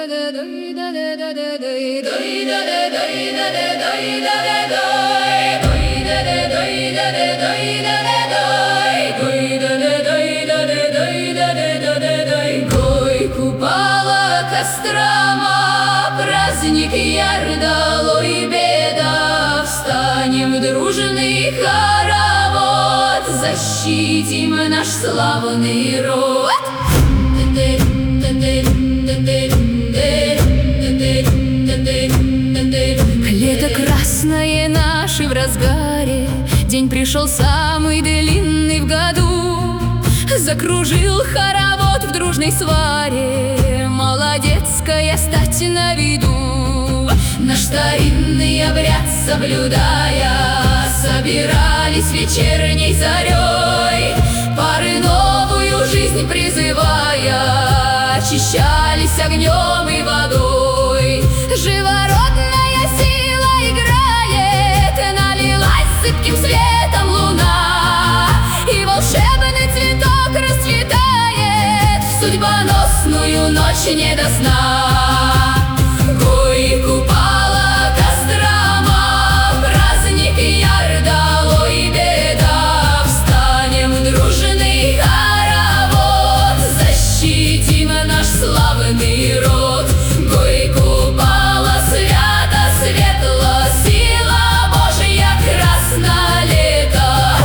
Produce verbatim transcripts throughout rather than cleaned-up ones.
Гой Купала, Кострома, праздник Ярдало и беда. Встанем в дружный хоровод, защитим наш славный род. Лето красное наше в разгаре, день пришел самый длинный в году. Закружил хоровод в дружной сваре, молодецкая стать на виду. Наш старинный обряд соблюдая, собирались вечерней зарей, пары новую жизнь призывая, очищались огнем и водой. Живородная сила играет, налилась зыбким светом луна, и волшебный цветок расцветает в судьбоносную ночь не до сна. Гой Купала, Кострома, праздник Ярдало и беда. Встанем в дружный хоровод, защитим наш славный род. Гой Купала, свято, светло, сила Божья красно лето.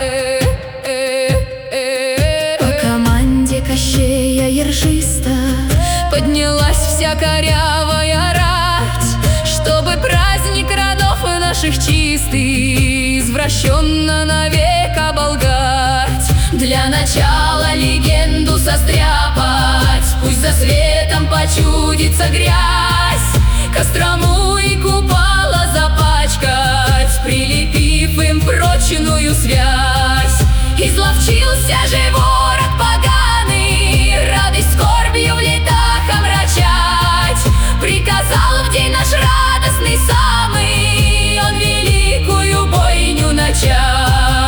По команде Кощея Ершиста поднялась вся корявая рать, чтобы праздник родов наших чистый извращенно навек оболгать. Для начала легенду состряпать, пусть за светом почудится грязь, Кострому и Купала запачкать, прилепив им прочную связь. Изловчился же ворот поганый, радость скорбью в летах омрачать. Приказал в день наш радостный самый он великую бойню начать.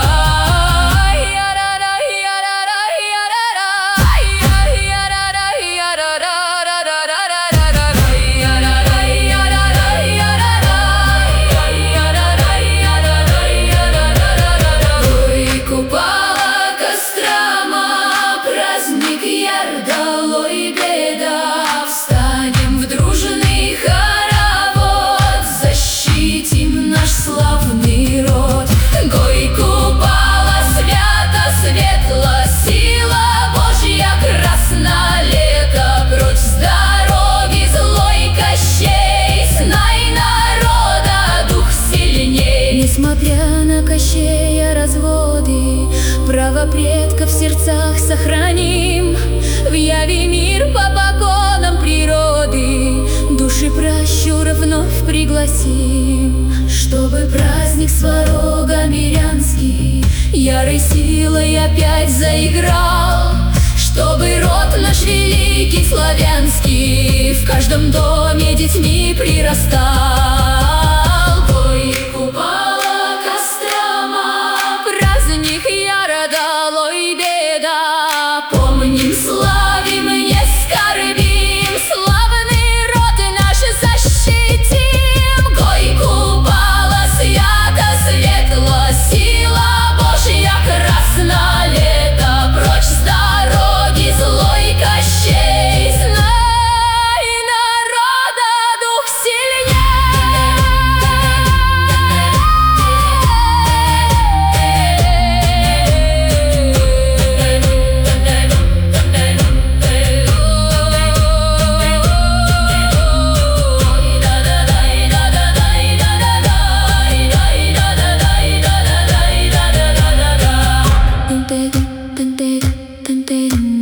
Ярдало и беда. Встанем в дружный хоровод, защитим наш славный род. Гой Купала, свято, светло, сила Божья красно лето. Прочь с дороги злой Кощей, знай народа дух сильней. Несмотря на Кощея разводы, право предков в сердцах сохраним. В яве мир по поконам природы, души пращуров вновь пригласим, чтобы праздник Сварога мирянский ярой силой опять заиграл, чтобы род наш великий славянский в каждом доме детьми прирастал. Гой Купала, Кострома, праздник Ярдало и беда. Помним, славим, не скорбим, славный род наш защитим. Гой Купала, свято, светло, сила Божья красно лето. Прочь с дороги злой Кощей, знай народа дух сильней. Dun dun dun dun dun dun.